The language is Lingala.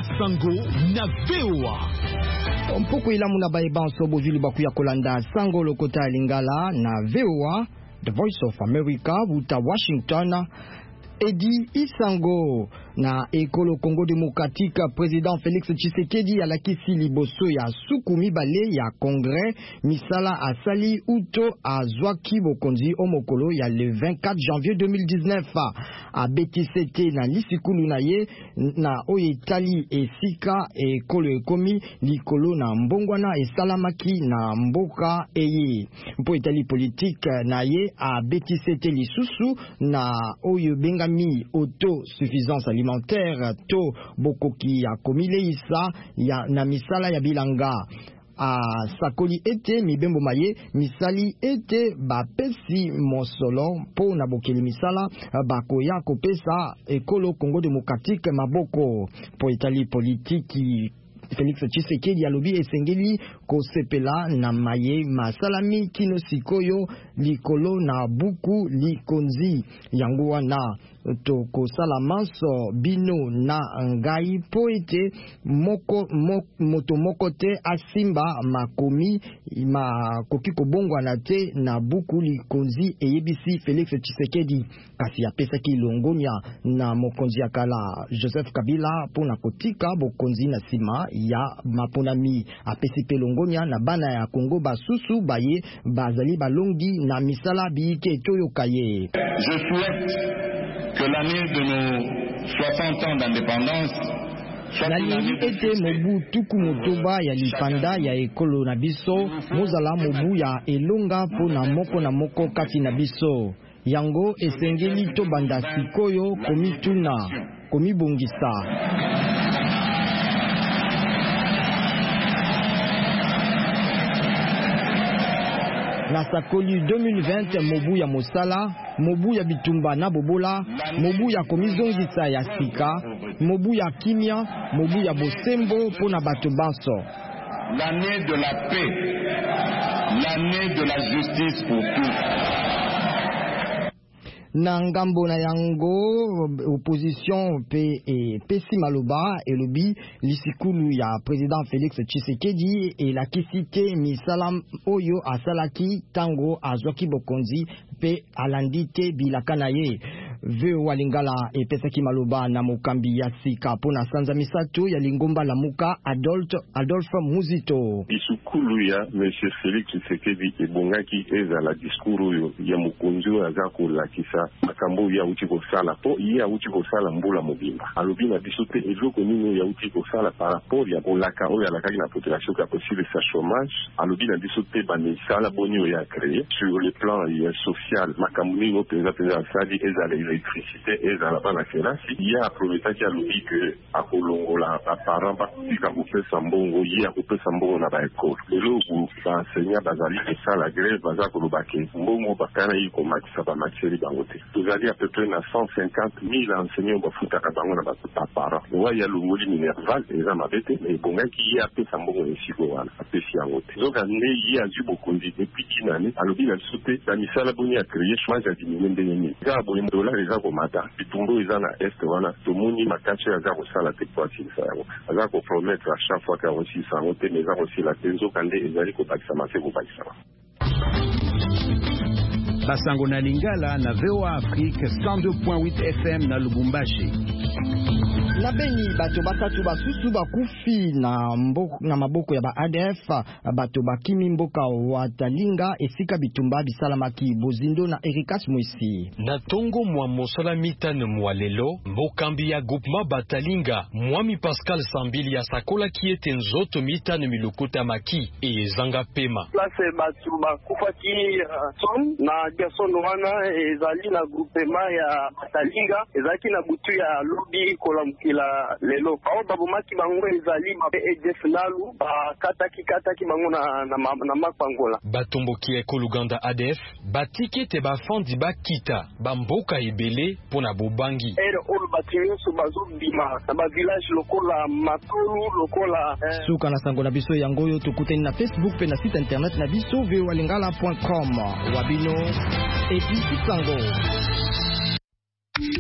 Sango na VOA. Mpoko ila muna baeba nsobo vili baku ya kolanda Sango lokota lingala na VOA, The Voice of America, buta Washington. Edi Isango na ekolo Congo Démocratique, président Félix Tshisekedi alakisi liboso ya suku mibale ya Congrès misala asali uto azwaki bokonzi omokolo ya le 24 janvier 2019 a BTCT na lisikulu na ye na oyetali esika ekolo ekomi likolo na mbongwana esalamaki na mboka eye mpo etali politique na ye a BTCT lisusu na oyo bengami autosuffisance alimentaire to bokoki ya komileisa ya na misala ya bilanga a sakoli ete mibembo maye misali ete bapesi mosolo po na bokeli misala bakoya kopesa ekolo Congo Démocratique maboko po etali politiki. Félix Tshisekedi alobi esengeli kosepela na maye masalami kino sikoyo likolo na buku likonzi yango wana to kosala manso bino na ngai po ete moto moko te asimba makomi makoki kobongwana te na buku likonzi eyebisi Félix Tshisekedi kasi apesaki longonia na mokonzi ya kala Joseph Kabila pona kotika bokonzi na sima ya maponami apesi pe longonia na bana ya Congo basusu baye bazali balongi na misala biike toyokaye. Je souhaite que l'année de nos 60 ans d'indépendance nalingi ete mobu tuku motoba ya lipanda ya ekolo na biso mozala mobu ya elonga po na moko kati na biso yango esengeli to banda sikoyo komituna komibongisa. Na sakoli 2020 mobu ya mosala, mobu ya bitumba na bobola, mobu ya komizongisa ya sika, mobu ya kimia, mobu ya bosembo pona bato banso. L'année de la paix, l'année de la justice pour tous. Na ngambo na yango opposition pesi maloba elobi lisikulu ya président Félix Tshisekedi elakisite misala oyo asalaki tango azwaki bokonzi pe alandite bilakana ye. Veo walingala epesaki maloba na mokambi ya sika pona sanza misato ya lingomba la muka Adolphe Muzito. Lisukulu ya Monsieur Félix Tshisekedi ebongaki ezala diskuru yo ya mokonzi azako lakisa makambo ya uti kosala po ya uti kosala mbula mobimba alobi na biso te eloko nini ya uti kosala par rapport ya kolaka oyo alakaki na population ka possible sa chômage alobi na biso te bamisala boni ya créé sur le plan social makambo nini openza asali ezala électricité ezala bana kelasi ya prometaki alobi que akolongola apparent bakutika kopesa mbongo ye akopesa mbongo na baekole eloko baenseignant bazali kosala grève baza kolobake mbongo bakana ye komakisa bamatieri bango te. Tozali à peu près na 150 000 enseignants bafutaka bango na bato parents. Wa ya longoli minerval eza mabete mais bongaki ye apesa mbongo esiko wana apesi yango te. Donc ane ye azu bokondi depuis kinane alobi na biso te na misala boni ya créer chômage ya diminue ndenge nini. Eza boye dollar eza komata bitumbo eza na est wana tomoni makati aza kosala te po asilisa yango aza kopromettre à chaque fois kaosilisa yango te mais eza kosila te nzokande ezali kobakisa mase kobakisa. Basango na Lingala na VOA Afrique 102.8 FM na Lubumbashi. Na Beni bato batatu basusu bakufi na maboko ya ba ADF bato bakimi mboka watalinga esika bitumba bisalamaki bozindo na Erikas Moisi. Na tongo mwa mosala mitane mwa lelo mbokambi ya groupement batalinga mwami Pascal Sambili ya sakola kiete nzoto mitane milokota maki e zanga pema. Place batu bakufaki som na Gerson wana ezali na groupement ya batalinga ezaki na butu ya lobi kolamkila lelo bao babomaki bango ezali ba EDF nalu kataki bango na mapangola batomboki ekolo Uganda ADF batiki te bafandi bakita bamboka ebele pona bobangi olo batinyoso bazobima na ba village lokola Maturu lokola suka na sango na biso yango yo tukuteni na Facebook pe na site internet na biso voalingala.com wabino et puis sango.